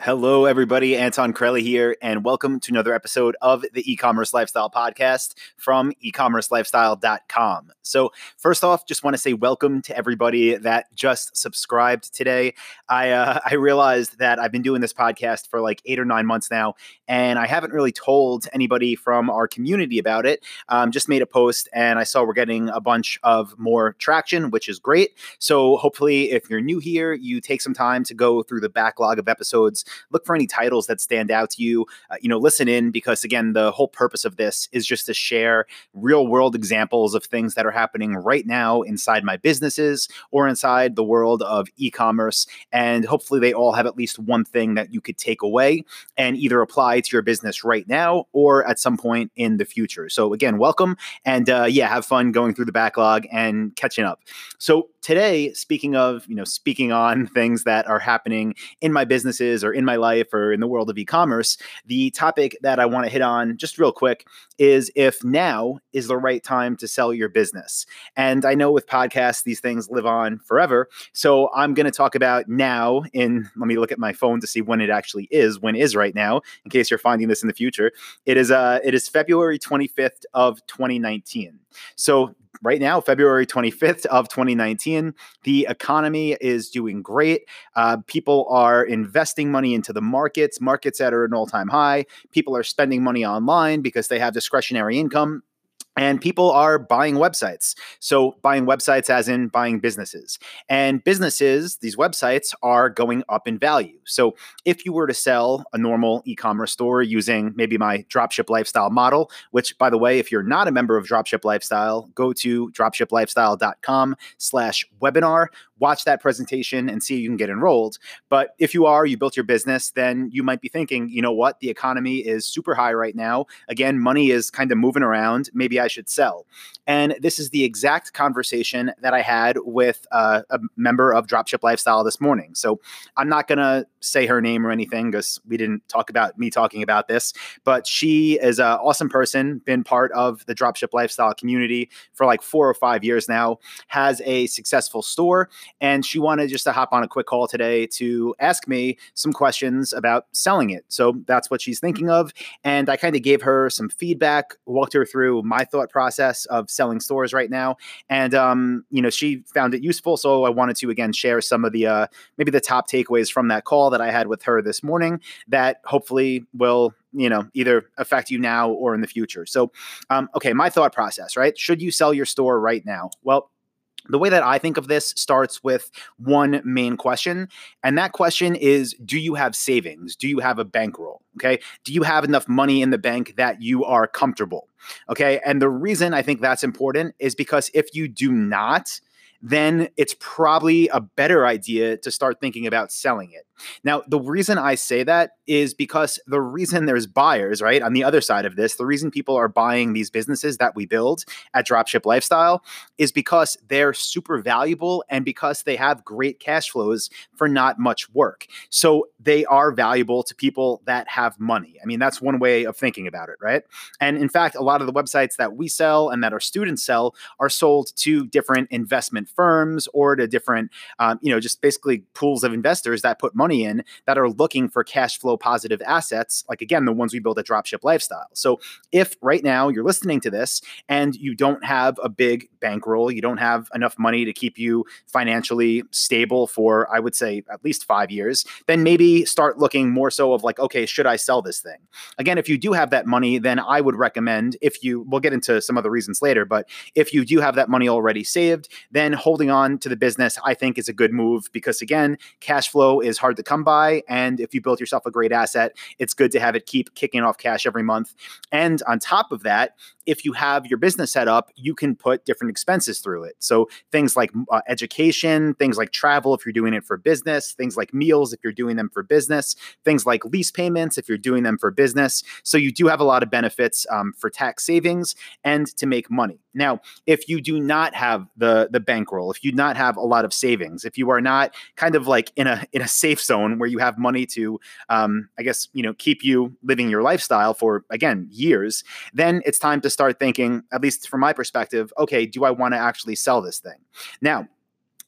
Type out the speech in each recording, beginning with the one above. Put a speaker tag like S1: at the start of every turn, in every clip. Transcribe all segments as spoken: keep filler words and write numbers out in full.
S1: Hello, everybody. Anton Crelli here, and welcome to another episode of the E-commerce Lifestyle Podcast from e commerce lifestyle dot com. So first off, just want to say welcome to everybody that just subscribed today. I uh, I realized that I've been doing this podcast for like eight or nine months now, and I haven't really told anybody from our community about it. Um, just made a post, and I saw we're getting a bunch of more traction, which is great. So hopefully, if you're new here, you take some time to go through the backlog of episodes. Look for any titles that stand out to you. Uh, you know, listen in because, again, the whole purpose of this is just to share real world examples of things that are happening right now inside my businesses or inside the world of e-commerce. And hopefully they all have at least one thing that you could take away and either apply to your business right now or at some point in the future. So again, welcome. And uh, yeah, have fun going through the backlog and catching up. So today, speaking of, you know, speaking on things that are happening in my businesses or in my life or in the world of e-commerce, the topic that I want to hit on just real quick is if now is the right time to sell your business. And I know with podcasts, these things live on forever. So I'm going to talk about now in, let me look at my phone to see when it actually is, when is right now, in case you're finding this in the future. It is, uh, it is February twenty-fifth of twenty nineteen. So right now, February twenty-fifth of twenty nineteen, the economy is doing great. Uh, people are investing money into the markets, markets that are at an all-time high. People are spending money online because they have discretionary income. And people are buying websites. So buying websites as in buying businesses. And businesses, these websites are going up in value. So if you were to sell a normal e-commerce store using maybe my Dropship Lifestyle model, which by the way, if you're not a member of Dropship Lifestyle, go to dropship lifestyle dot com slash webinar. Watch that presentation and see if you can get enrolled. But if you are, you built your business, then you might be thinking, you know what, the economy is super high right now. Again, money is kind of moving around. Maybe I should sell. And this is the exact conversation that I had with uh, a member of Dropship Lifestyle this morning. So I'm not going to say her name or anything because we didn't talk about me talking about this, but she is an awesome person, been part of the Dropship Lifestyle community for like four or five years now, has a successful store. And she wanted just to hop on a quick call today to ask me some questions about selling it. So that's what she's thinking of. And I kind of gave her some feedback, walked her through my thought process of selling stores right now. And, um, you know, she found it useful. So I wanted to, again, share some of the, uh, maybe the top takeaways from that call that I had with her this morning that hopefully will, you know, either affect you now or in the future. So, um, okay, my thought process, right? Should you sell your store right now? Well, the way that I think of this starts with one main question. And that question is, do you have savings? Do you have a bankroll? Okay. Do you have enough money in the bank that you are comfortable? Okay. And the reason I think that's important is because if you do not, then it's probably a better idea to start thinking about selling it. Now, the reason I say that is because the reason there's buyers, right, on the other side of this, the reason people are buying these businesses that we build at Dropship Lifestyle is because they're super valuable and because they have great cash flows for not much work. So they are valuable to people that have money. I mean, that's one way of thinking about it, right? And in fact, a lot of the websites that we sell and that our students sell are sold to different investment firms or to different, um, you know, just basically pools of investors that put money in that are looking for cash flow positive assets, like again, the ones we build at Dropship Lifestyle. So if right now you're listening to this and you don't have a big bankroll, you don't have enough money to keep you financially stable for, I would say, at least five years, then maybe start looking more so of like, okay, should I sell this thing? Again, if you do have that money, then I would recommend, if you, we'll get into some other reasons later, but if you do have that money already saved, then holding on to the business, I think is a good move because again, cash flow is hard to come by. And if you built yourself a great asset, it's good to have it keep kicking off cash every month. And on top of that, if you have your business set up, you can put different expenses through it. So things like uh, education, things like travel, if you're doing it for business, things like meals, if you're doing them for business, things like lease payments, if you're doing them for business. So you do have a lot of benefits um, for tax savings and to make money. Now, if you do not have the, the bankroll, if you do not have a lot of savings, if you are not kind of like in a, in a safe zone where you have money to, um, I guess, you know, keep you living your lifestyle for, again, years, then it's time to start thinking, at least from my perspective, okay, do I want to actually sell this thing? Now,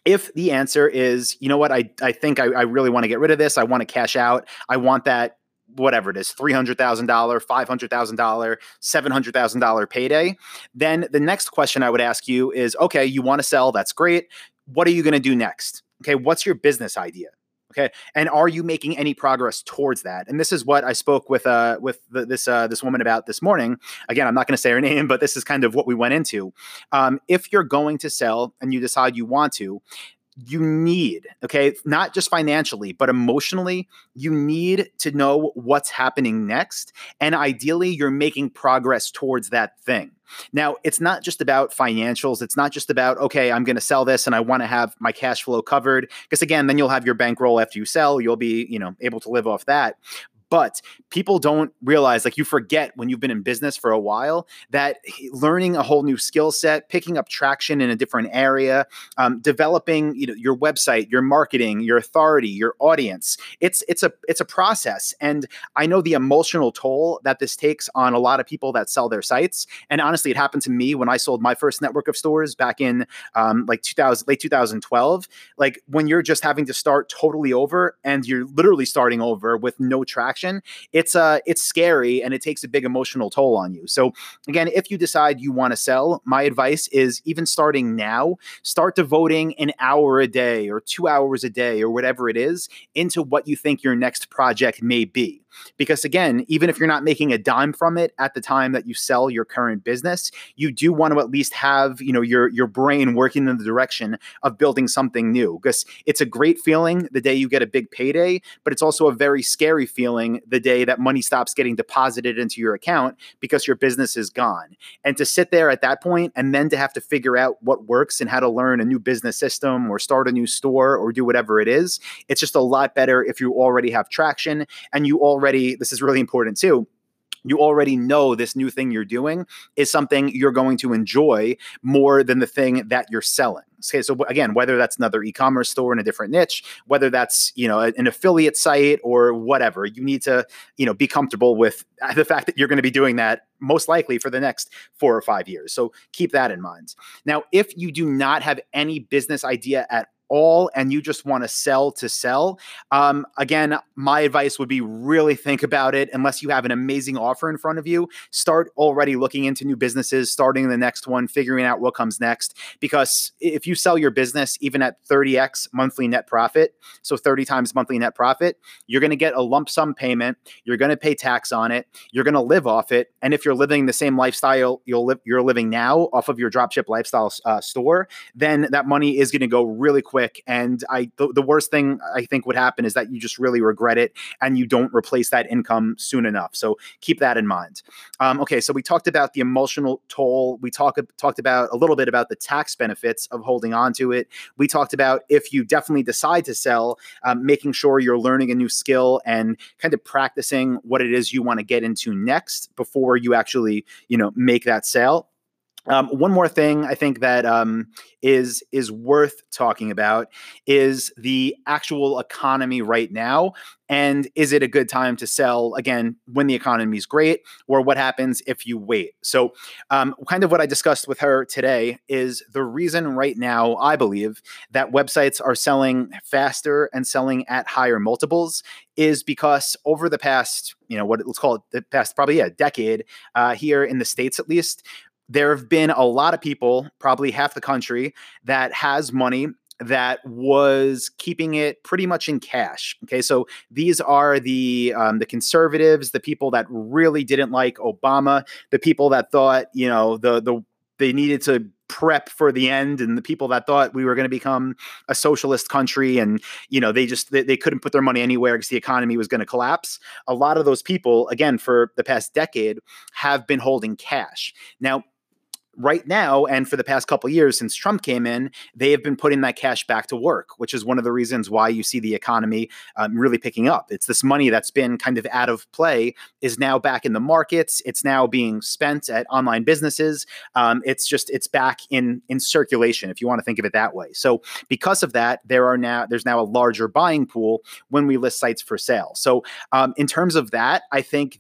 S1: If the answer is, you know what, I, I think I, I really want to get rid of this. I want to cash out. I want that, whatever it is, three hundred thousand dollars, five hundred thousand dollars, seven hundred thousand dollars payday. Then the next question I would ask you is, okay, you want to sell. That's great. What are you going to do next? Okay. What's your business idea? Okay. And are you making any progress towards that? And this is what I spoke with, uh, with the, this, uh, this woman about this morning. Again, I'm not going to say her name, but this is kind of what we went into. Um, if you're going to sell and you decide you want to, you need, okay, not just financially, but emotionally, you need to know what's happening next. And ideally, you're making progress towards that thing. Now, it's not just about financials. It's not just about, okay, I'm going to sell this and I want to have my cash flow covered. Because again, then you'll have your bankroll after you sell. You'll be, you know, able to live off that. But people don't realize, like you forget when you've been in business for a while, that learning a whole new skill set, picking up traction in a different area, um, developing, you know, your website, your marketing, your authority, your audience, it's it's a it's a process. And I know the emotional toll that this takes on a lot of people that sell their sites. And honestly, it happened to me when I sold my first network of stores back in um, like two thousand, late two thousand twelve. Like when you're just having to start totally over and you're literally starting over with no traction. It's uh, it's scary and it takes a big emotional toll on you. So again, if you decide you want to sell, my advice is even starting now, start devoting an hour a day or two hours a day or whatever it is into what you think your next project may be. Because again, even if you're not making a dime from it at the time that you sell your current business, you do want to at least have, you know, your, your brain working in the direction of building something new. Because it's a great feeling the day you get a big payday, but it's also a very scary feeling the day that money stops getting deposited into your account because your business is gone. And to sit there at that point and then to have to figure out what works and how to learn a new business system or start a new store or do whatever it is, it's just a lot better if you already have traction and you already Already, this is really important too. You already know this new thing you're doing is something you're going to enjoy more than the thing that you're selling. Okay, so again, whether that's another e-commerce store in a different niche, whether that's, you know, an affiliate site or whatever, you need to, you know, be comfortable with the fact that you're going to be doing that most likely for the next four or five years. So keep that in mind. Now, if you do not have any business idea at all and you just want to sell to sell, um, again, my advice would be really think about it. Unless you have an amazing offer in front of you, start already looking into new businesses, starting the next one, figuring out what comes next. Because if you sell your business even at thirty x monthly net profit, so thirty times monthly net profit, you're going to get a lump sum payment. You're going to pay tax on it. You're going to live off it. And if you're living the same lifestyle you'll live, you're living now off of your dropship lifestyle uh, store, then that money is going to go really quick. And I, the, the worst thing I think would happen is that you just really regret it and you don't replace that income soon enough. So keep that in mind. Um, okay, so we talked about the emotional toll. We talk, talked about a little bit about the tax benefits of holding on to it. We talked about if you definitely decide to sell, um, making sure you're learning a new skill and kind of practicing what it is you want to get into next before you actually, you know, make that sale. Um, one more thing I think that um, is is worth talking about is the actual economy right now. And is it a good time to sell, again, when the economy is great, or what happens if you wait? So um, kind of what I discussed with her today is the reason right now, I believe, that websites are selling faster and selling at higher multiples is because over the past, you know, what let's call it the past probably a decade uh, here in the States, at least, there have been a lot of people, probably half the country, that has money that was keeping it pretty much in cash. Okay, so these are the um, the conservatives, the people that really didn't like Obama, the people that thought, you know, the the they needed to prep for the end, and the people that thought we were going to become a socialist country, and you know they just they, they couldn't put their money anywhere because the economy was going to collapse. A lot of those people, again, for the past decade, have been holding cash. Now, right now, and for the past couple of years since Trump came in, they have been putting that cash back to work, which is one of the reasons why you see the economy um, really picking up. It's this money that's been kind of out of play is now back in the markets. It's now being spent at online businesses. Um, it's just it's back in in circulation, if you want to think of it that way. So because of that, there are now there's now a larger buying pool when we list sites for sale. So um, in terms of that, I think that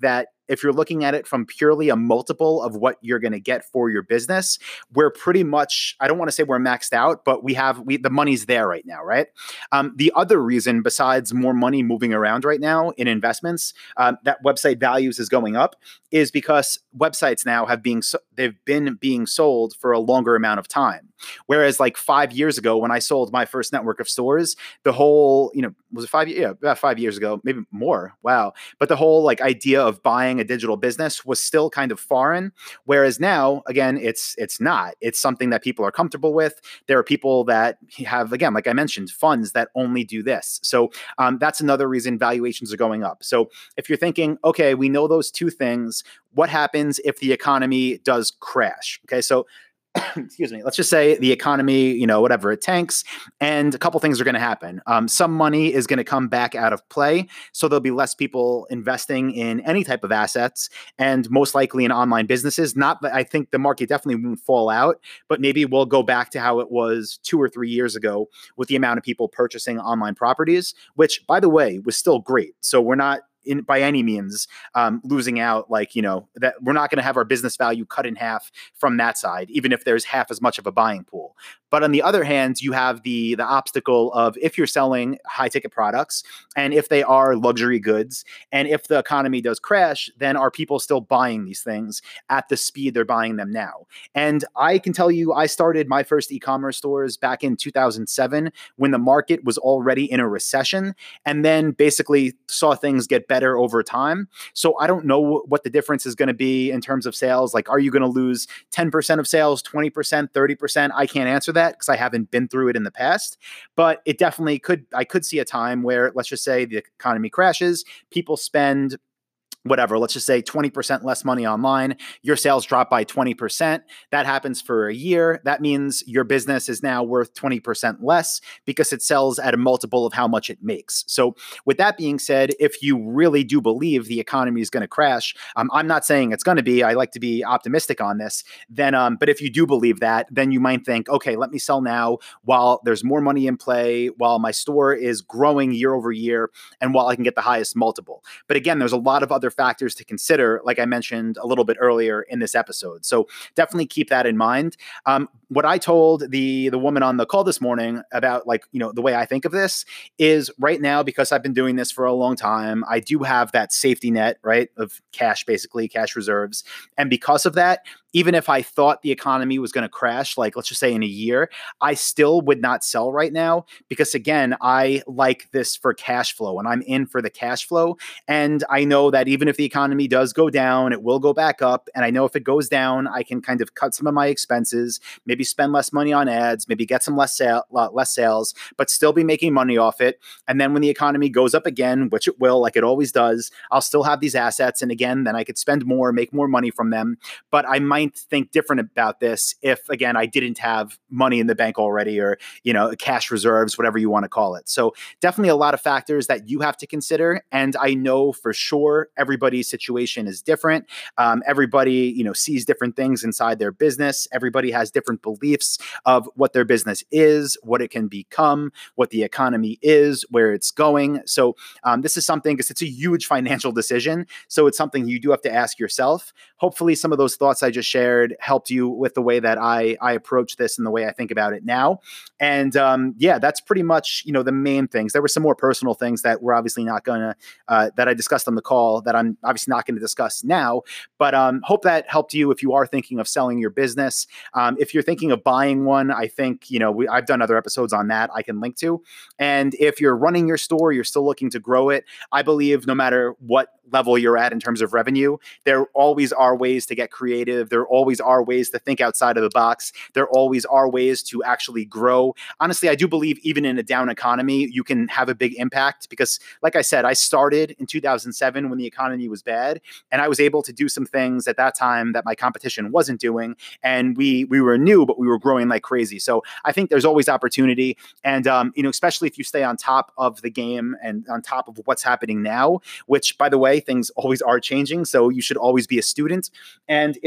S1: if you're looking at it from purely a multiple of what you're going to get for your business, we're pretty much, I don't want to say we're maxed out, but we have, we the money's there right now, right? Um, the other reason, besides more money moving around right now in investments, um, that website values is going up, is because websites now have being so, they've been being sold for a longer amount of time. Whereas like five years ago, when I sold my first network of stores, the whole, you know, was it five? Yeah, about five years ago, maybe more. Wow. But the whole like idea of buying a digital business was still kind of foreign. Whereas now, again, it's it's not. It's something that people are comfortable with. There are people that have, again, like I mentioned, funds that only do this. So um, that's another reason valuations are going up. So if you're thinking, okay, we know those two things, what happens if the economy does crash? Okay, so excuse me, let's just say the economy, you know, whatever, it tanks, and a couple things are going to happen. Um, some money is going to come back out of play. So there'll be less people investing in any type of assets, and most likely in online businesses. Not that I think the market definitely won't fall out, but maybe we'll go back to how it was two or three years ago with the amount of people purchasing online properties, which, by the way, was still great. So we're not in by any means um, losing out, like, you know, that we're not going to have our business value cut in half from that side, even if there's half as much of a buying pool. But on the other hand, you have the the obstacle of if you're selling high ticket products and if they are luxury goods, and if the economy does crash, then are people still buying these things at the speed they're buying them now? And I can tell you, I started my first e-commerce stores back in two thousand seven when the market was already in a recession, and then basically saw things get better over time. So I don't know what the difference is going to be in terms of sales. Like, are you going to lose ten percent of sales, twenty percent, thirty percent? I can't answer that because I haven't been through it in the past, but it definitely could, I could see a time where, let's just say the economy crashes, people spend whatever, let's just say twenty percent less money online, your sales drop by twenty percent. That happens for a year. That means your business is now worth twenty percent less because it sells at a multiple of how much it makes. So with that being said, if you really do believe the economy is going to crash, um, I'm not saying it's going to be, I like to be optimistic on this, then, um, but if you do believe that, then you might think, okay, let me sell now while there's more money in play, while my store is growing year over year, and while I can get the highest multiple. But again, there's a lot of other factors to consider, like I mentioned a little bit earlier in this episode. So definitely keep that in mind. Um, what I told the the woman on the call this morning about, like, you know, the way I think of this is right now, because I've been doing this for a long time, I do have that safety net, right, of cash, basically cash reserves. And because of that, even if I thought the economy was going to crash, like let's just say in a year, I still would not sell right now because, again, I like this for cash flow and I'm in for the cash flow. And I know that even if the economy does go down, it will go back up. And I know if it goes down, I can kind of cut some of my expenses, maybe spend less money on ads, maybe get some less, sale, less sales, but still be making money off it. And then when the economy goes up again, which it will, like it always does, I'll still have these assets. And again, then I could spend more, make more money from them. But I might think different about this if, again, I didn't have money in the bank already, or, you know, cash reserves, whatever you want to call it. So definitely a lot of factors that you have to consider. And I know for sure everybody's situation is different. Um, everybody, you know, sees different things inside their business. Everybody has different beliefs of what their business is, what it can become, what the economy is, where it's going. So um, this is something, because it's a huge financial decision. So it's something you do have to ask yourself. Hopefully some of those thoughts I just shared helped you with the way that I, I approach this and the way I think about it now. And um, yeah, that's pretty much, you know, the main things. There were some more personal things that we're obviously not going to, uh, that I discussed on the call that I'm obviously not going to discuss now, but um, hope that helped you if you are thinking of selling your business. Um, if you're thinking of buying one, I think, you know, we, I've done other episodes on that I can link to. And if you're running your store, you're still looking to grow it, I believe no matter what level you're at in terms of revenue, there always are ways to get creative. There always are ways to think outside of the box. There always are ways to actually grow. Honestly, I do believe even in a down economy, you can have a big impact because, like I said, I started in two thousand seven when the economy was bad, and I was able to do some things at that time that my competition wasn't doing. And we we were new, but we were growing like crazy. So I think there's always opportunity. And, um, you know, especially if you stay on top of the game and on top of what's happening now, which, by the way, things always are changing. So you should always be a student. And if you're listening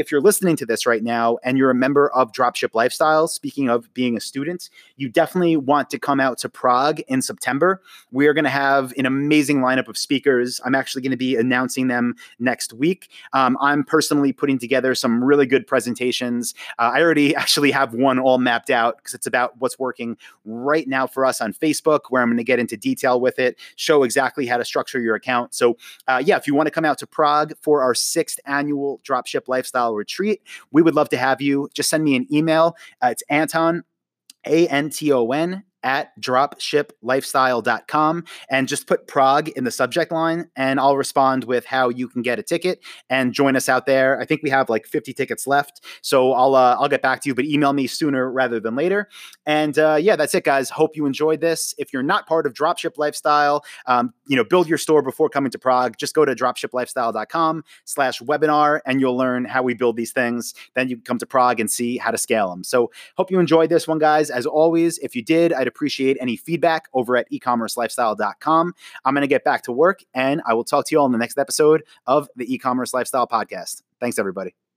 S1: listening to this right now and you're a member of Dropship Lifestyle, speaking of being a student, you definitely want to come out to Prague in September. We are going to have an amazing lineup of speakers. I'm actually going to be announcing them next week. Um, I'm personally putting together some really good presentations. Uh, I already actually have one all mapped out because it's about what's working right now for us on Facebook, where I'm going to get into detail with it, show exactly how to structure your account. So uh, yeah, if you want to come out to Prague for our sixth annual Dropship Lifestyle Retreat, we would love to have you. Just send me an email. Uh, it's Anton, A N T O N, at dropship lifestyle dot com, and just put Prague in the subject line and I'll respond with how you can get a ticket and join us out there. I think we have like fifty tickets left. So I'll, uh, I'll get back to you, but email me sooner rather than later. And uh, yeah, that's it, guys. Hope you enjoyed this. If you're not part of Dropship Lifestyle, um, you know, build your store before coming to Prague. Just go to dropship lifestyle dot com slash webinar and you'll learn how we build these things. Then you can come to Prague and see how to scale them. So hope you enjoyed this one, guys. As always, if you did, I'd appreciate any feedback over at e commerce lifestyle dot com. I'm going to get back to work and I will talk to you all in the next episode of the E-commerce Lifestyle Podcast. Thanks, everybody.